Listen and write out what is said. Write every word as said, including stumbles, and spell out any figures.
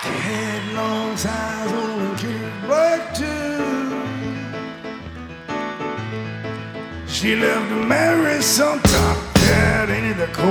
Had long size on a kid black too. She left to marry some top cat, ain't it the cold?